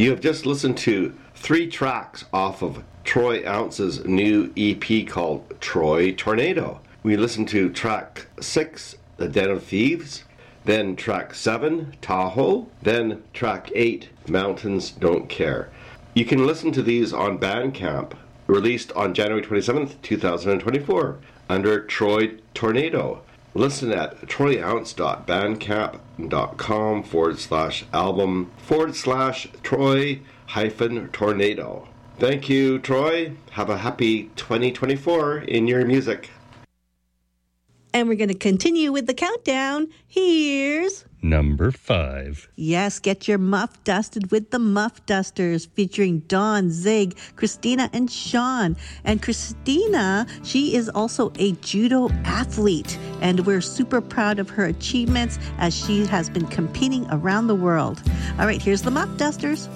You have just listened to 3 tracks off of Troy Ounce's new EP called Troy Tornado. We listened to track 6, The Den of Thieves, then track 7, Tahoe, then track 8, Mountains Don't Care. You can listen to these on Bandcamp, released on January 27th, 2024, under Troy Tornado. Listen at troyance.bandcamp.com/album/Troy-Tornado. Thank you, Troy. Have a happy 2024 in your music. And we're going to continue with the countdown. Here's number 5. Yes, get your muff dusted with the Muff Dusters, featuring Dawn, Zig, Christina, and Sean. And Christina, she is also a judo athlete, and we're super proud of her achievements as she has been competing around the world. All right, here's the Muff Dusters.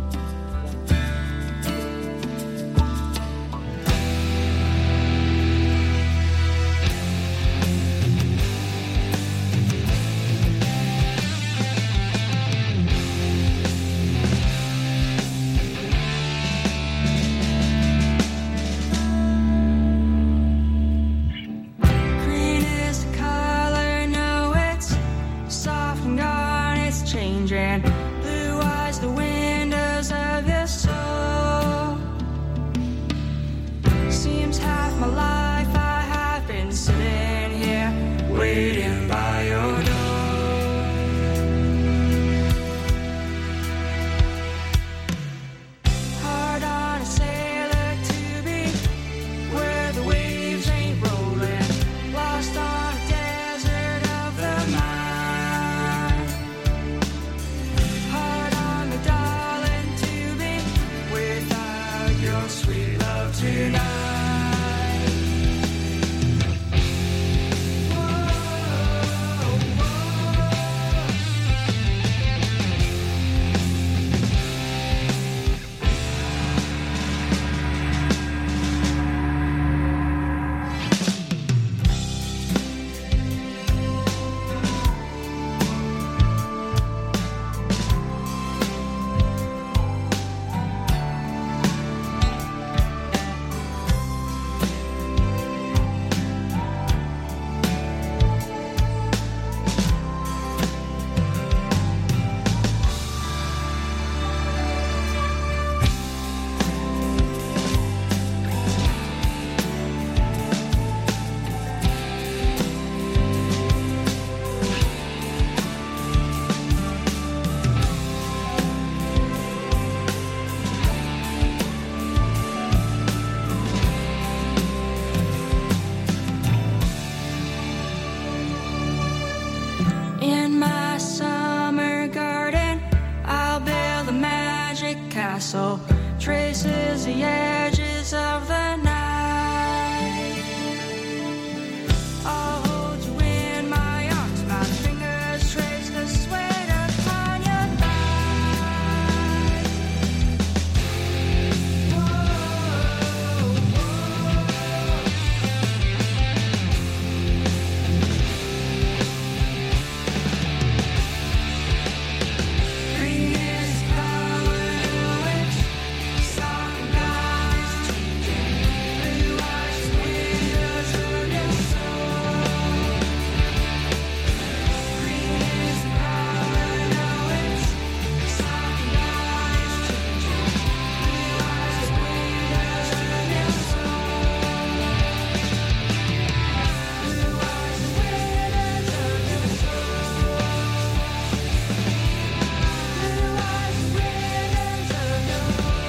castle traces the edges of the night. I'll hold you in my arms, my fingers trace the sweat upon your thighs. Green is power, which soften eyes changing, blue eyes windows of your soul. Green is power, which soften eyes changing, blue eyes windows of your soul. Blue eyes windows of your soul. Blue eyes windows of your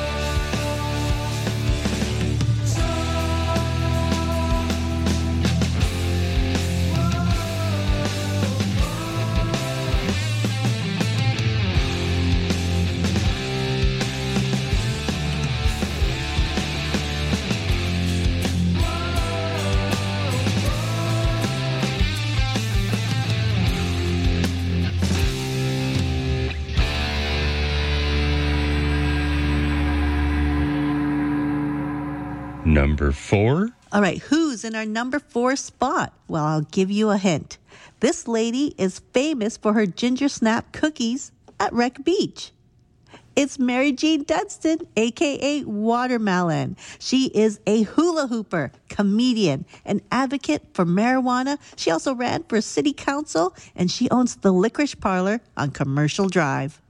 Number 4. All right, who's in our number 4 spot? Well, I'll give you a hint. This lady is famous for her ginger snap cookies at Wreck Beach. It's Mary Jean Dunstan, aka Watermelon. She is a hula hooper, comedian, an advocate for marijuana. She also ran for city council, and she owns the Licorice Parlor on Commercial Drive.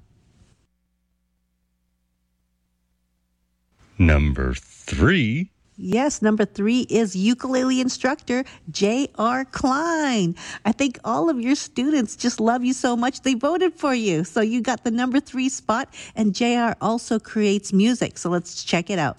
Number 3. Yes, number 3 is ukulele instructor J.R. Klein. I think all of your students just love you so much they voted for you. So you got the number 3 spot, and J.R. also creates music. So let's check it out.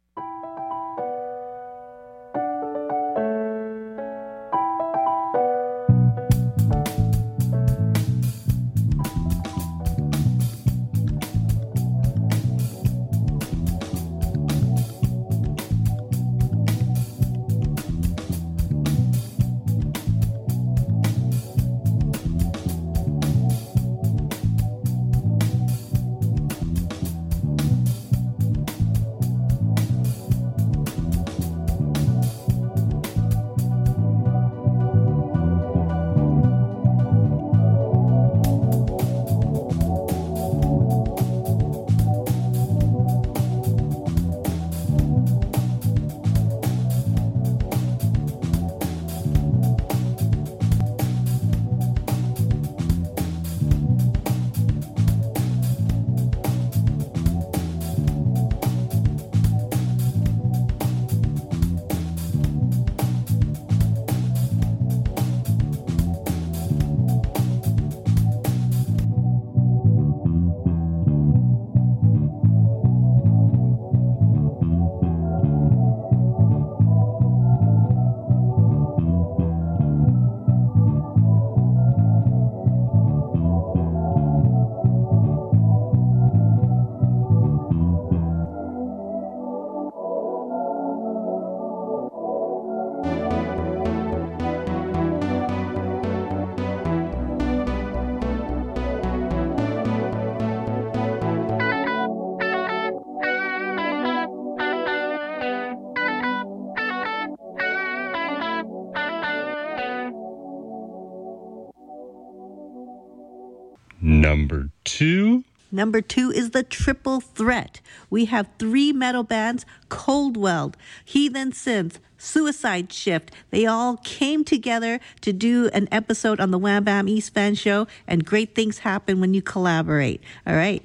Number 2. Number 2 is the Triple Threat. We have 3 metal bands, Coldwell, Heathen Synth, Suicide Shift. They all came together to do an episode on the Wham Bam East Fan Show, and great things happen when you collaborate. All right.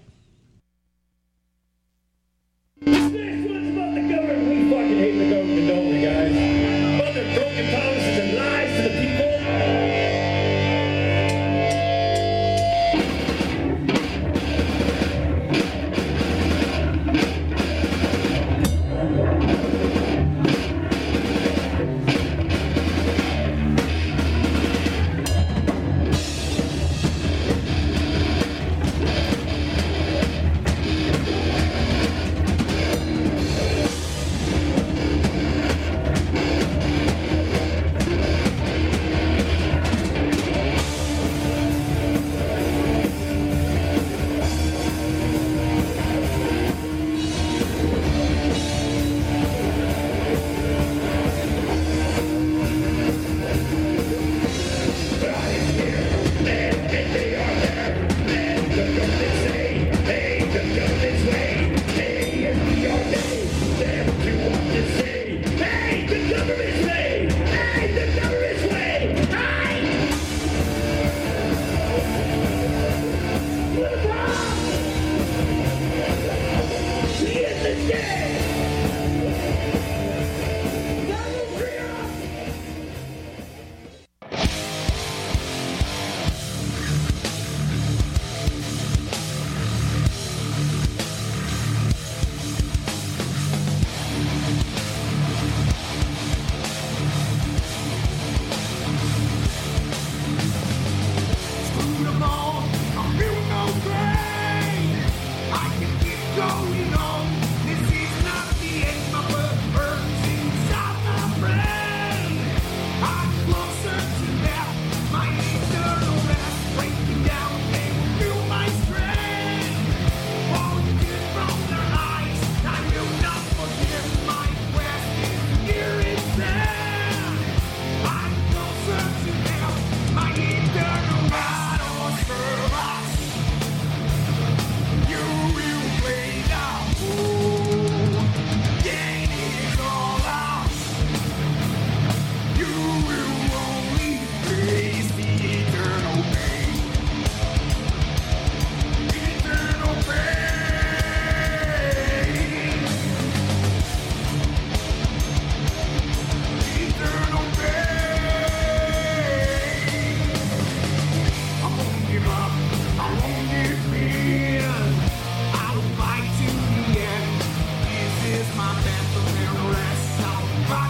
This next one's about the government. We fucking hate the government, don't we, guys? About their broken promises and lies to the people.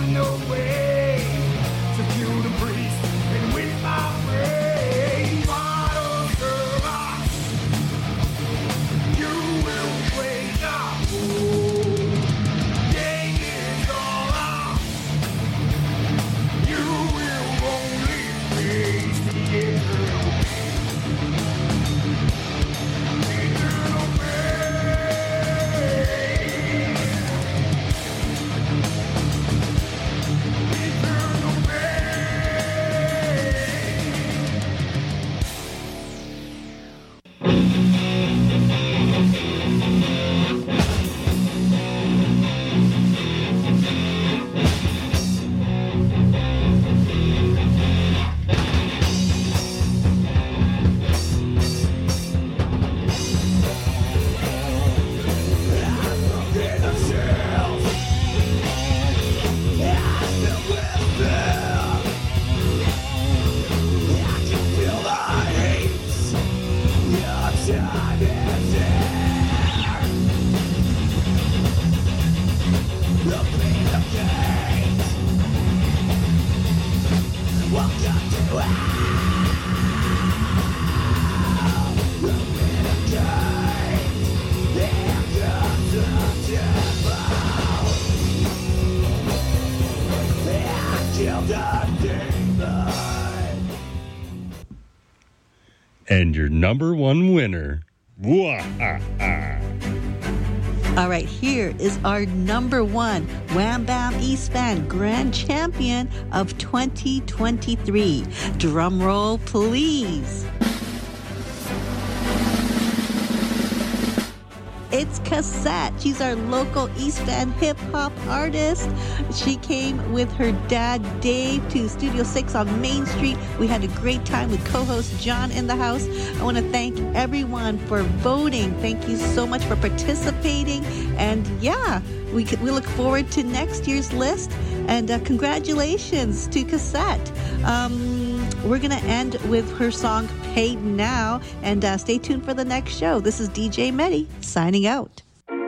find a way to feel the breeze and with my brain. Bottom of us, you will wake up. Day is all up. You will only face the eternal And your number one winner. All right, here is our number one Wham Bam East Van Grand Champion of 2023. Drum roll, please. It's Cassette. She's our local East Van hip-hop artist. She came with her dad, Dave, to Studio 6 on Main Street. We had a great time with co-host John in the house. I want to thank everyone for voting. Thank you so much for participating. And yeah, we look forward to next year's list. And congratulations to Cassette. We're going to end with her song, Paid Now. And stay tuned for the next show. This is DJ Medi signing out.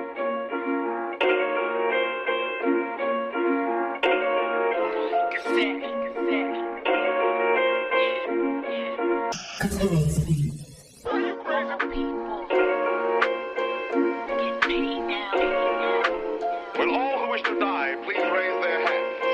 Will all who wish to die please raise their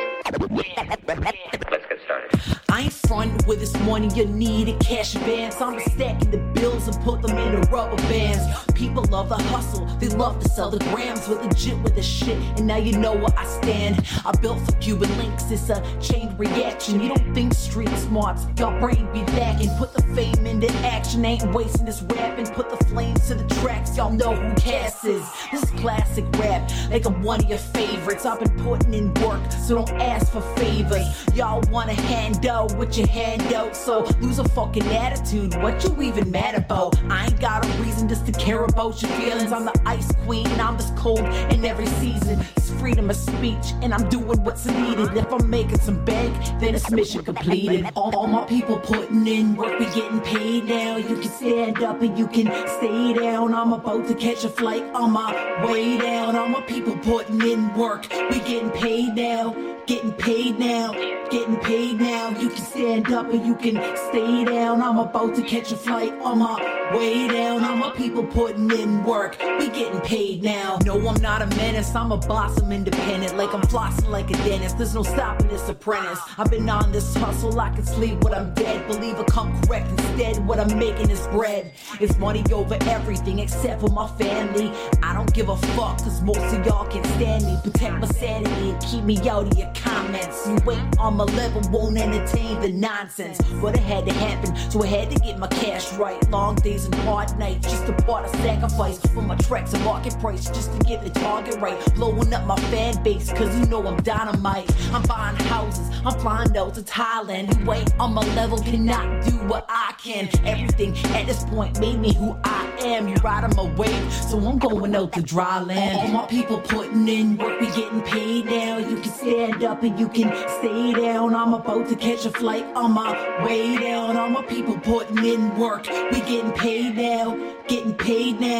hands? Let's get started. I ain't frontin' with this money, you need a cash advance. I'm stacking the bills and put them in the rubber bands. People love the hustle, they love to sell the grams. We're legit with the shit, and now you know where I stand. I built for Cuban links, it's a chain reaction. You don't think street smarts, your brain be lacking. Put the fame into action, ain't wasting this rapping. Put the flames to the tracks, y'all know who Cass is. This is classic rap, like I'm one of your favorites. I've been putting in work, so don't ask for favors. Y'all want a handout with your hand out, so lose a fucking attitude. What you even mad about? I ain't got a reason just to care about your feelings. I'm the ice queen, I'm just cold in every season. It's freedom of speech, and I'm doing what's needed. If I'm making some bank, then it's mission completed. All my people putting in work, we getting paid now. You can stand up and you can stay down. I'm about to catch a flight on my way down. All my people putting in work, we getting paid now. Getting paid now, getting paid now. You can stand up and you can stay down. I'm about to catch a flight on my way down. All my people putting in work, we getting paid now. No, I'm not a menace, I'm a boss, I'm independent. Like I'm flossing like a dentist, there's no stopping this apprentice. I've been on this hustle, I can sleep when I'm dead. Believe I come correct instead, what I'm making is bread. It's money over everything except for my family. I don't give a fuck, cause most of y'all can't stand me. Protect my sanity and keep me out of your comments. You ain't on my level, won't entertain the nonsense. But it had to happen, so I had to get my cash right. Long days and hard nights, just a part of sacrifice. For my tracks and market price, just to get the target right. Blowing up my fan base, cause you know I'm dynamite. I'm buying houses, I'm flying out to Thailand. You ain't on my level, cannot do what I can. Everything at this point made me who I am. You riding my wave, so I'm going out to dry land. All my people putting in work, we getting paid now. You can stand up and you can stay down. I'm about to catch a flight on my way down. All my people putting in work, we getting paid now. Getting paid now.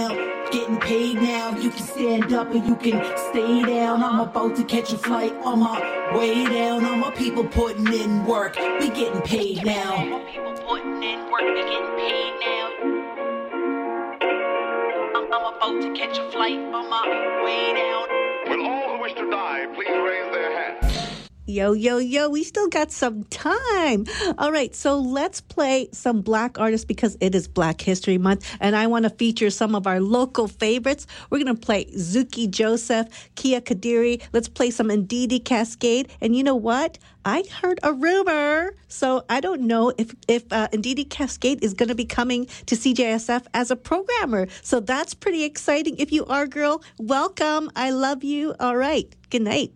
getting paid now. You can stand up and you can stay down. I'm about to catch a flight on my way down. All my people putting in work, we getting paid now. All my people putting in work, we getting paid now. I'm about to catch a flight on my way down. Will all who wish to die please raise their hands? Yo, yo, yo, we still got some time. All right, so let's play some Black artists because it is Black History Month, and I want to feature some of our local favorites. We're going to play Zuki Joseph, Kia Kadiri. Let's play some Ndidi Cascade. And you know what? I heard a rumor, so I don't know if Ndidi Cascade is going to be coming to CJSF as a programmer. So that's pretty exciting. If you are, girl, welcome. I love you. All right, good night.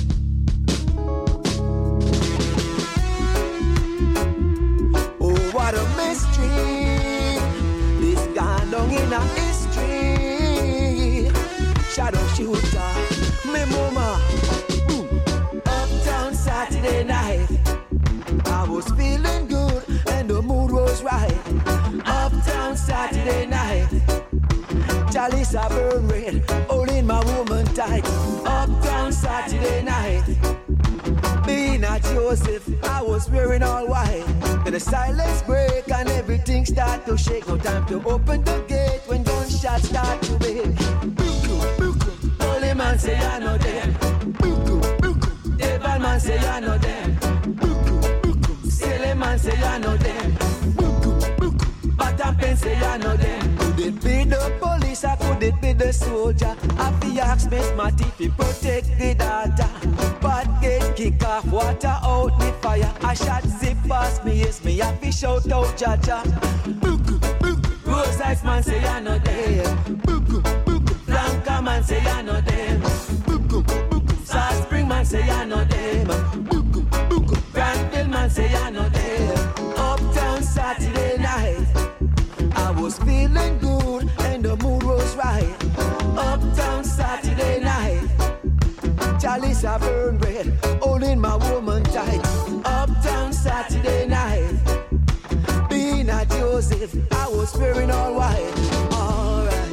What a mystery, this gone down in a history. Shadow shooter, me mama. Uptown Saturday night, I was feeling good and the mood was right. Uptown Saturday night, chalice I burn red, holding my woman tight. Uptown Saturday night, being a Joseph, I was wearing all white. Then the silence break and everything start to shake. No time to open the gate when gunshots start to wake. Buku, buku, holy man say I know them. Buku, buku, devil man say I know them. Buku, buku, silly man say I know them. Buku, buku, Batapen say I know them. Could it be the police or could it be the soldier? Happy ask Miss Matty to protect the data. Bad gate kick off, water out the fire. A shot zip past me, yes, me happy shout out Jaja. Buku, buku, Rose Ice man say I know them. Buku, buku, Blanca man say I know them. Buku, buku, South Spring man say I know them. Buku, buku, Granville man say I know them. Uptown Saturday night, I was feeling good and the mood was right. Uptown Saturday night, chalice I burn red, holding my woman tight. Uptown Saturday night, being a Joseph, I was wearing all white. All right.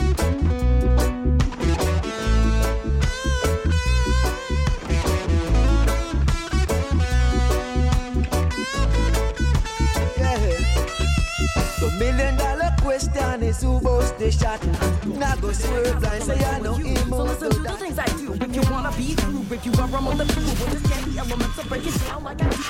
The $1 million question is who goes the shot. Now go swerve blind, say I know him. So listen to the things I do. If you wanna be through, if you are on the crew, we'll just get the elements to break it down like I do.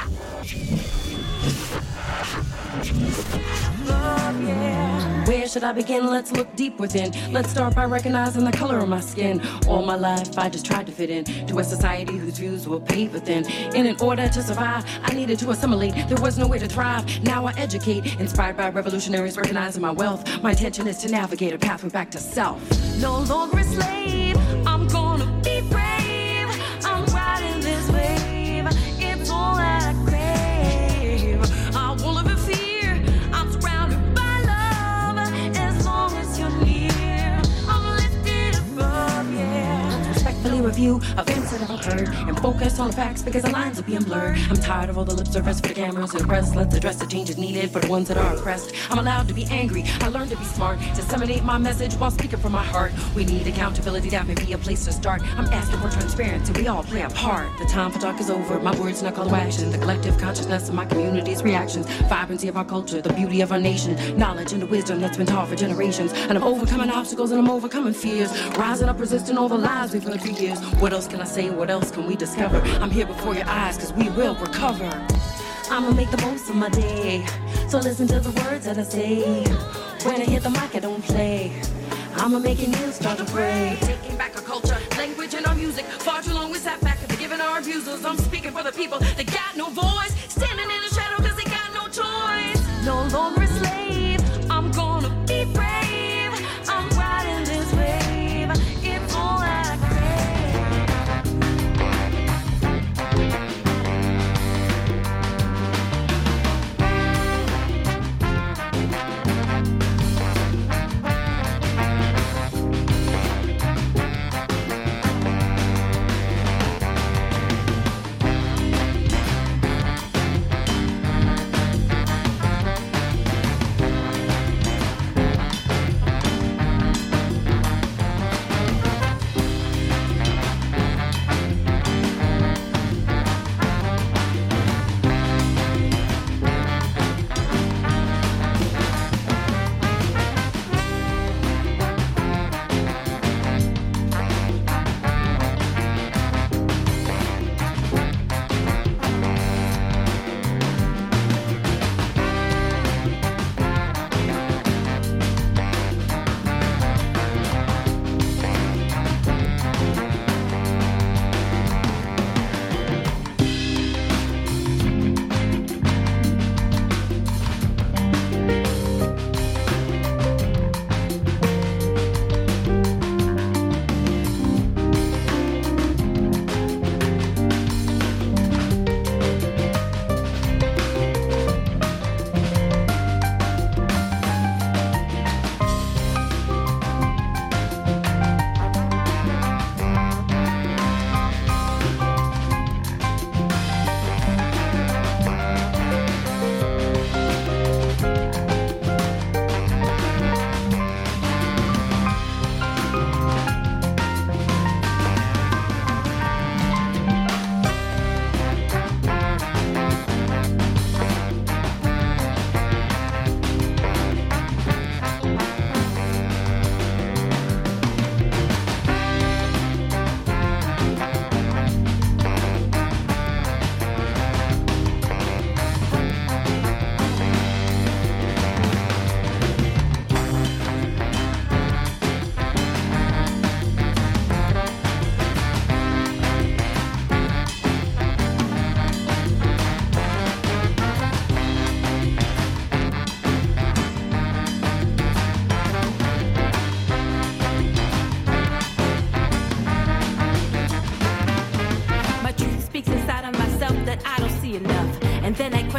Love, yeah. Where should I begin? Let's look deep within. Let's start by recognizing the color of my skin. All my life I just tried to fit in to a society whose views were paper thin. And in order to survive, I needed to assimilate. There was no way to thrive. Now I educate, inspired by revolutionaries recognizing my wealth. My intention is to navigate a pathway back to self. No longer a slave, I'm gonna be brave. I'm riding this wave, it's all I crave. I won't live in fear, I'm surrounded by love. As long as you're near, I'm lifted above, yeah. Respectfully review events that I've heard and focus on the facts because the lines are being blurred. I'm tired of all the lip service for the cameras and the press. Let's address the changes needed for the ones that are oppressed. I'm allowed to be angry, I learned to be smart. Disseminate my message while speaking from my heart. We need accountability, that may be a place to start. I'm asking for transparency, we all play a part. The time for talk is over, my words not call to action. The collective consciousness of my community's reactions. Vibrancy of our culture, the beauty of our nation. Knowledge and the wisdom that's been taught for generations. And I'm overcoming obstacles and I'm overcoming fears. Rising up, resisting all the lies we've heard for years. What else can I say, what else can we discover? I'm here before your eyes cause we will recover. I'ma make the most of my day, so listen to the words that I say. When I hit the mic, I don't play. I'ma make your ears start to pray. Taking back our culture, language, and our music. Far too long we sat back and forgiving our abusers. I'm speaking for the people that got no voice, standing in the shadow cause they got no choice. No longer a slave, I'm gonna be brave. I'm riding this wave, it's all I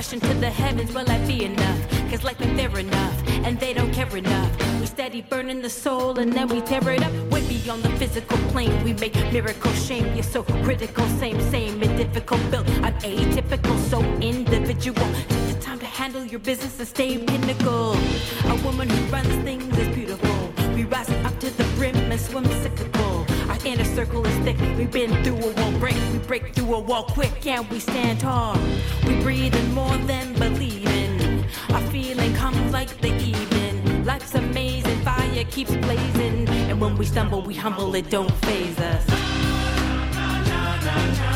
question to the heavens, will I be enough? Cause life ain't fair enough, and they don't care enough. We steady burning the soul, and then we tear it up. Way beyond the physical plane, we make miracles. Shame, you're so critical, same, and difficult built. I'm atypical, so individual. Take the time to handle your business and stay pinnacle. A woman who runs things is beautiful. We rise up to the brim and swim cyclical. Our inner circle is thick. We've been through a wall break. We break through a wall quick, and we stand tall. We breathe in more than believing. Our feeling comes like the evening. Life's amazing, fire keeps blazing. And when we stumble, we humble, it don't faze us.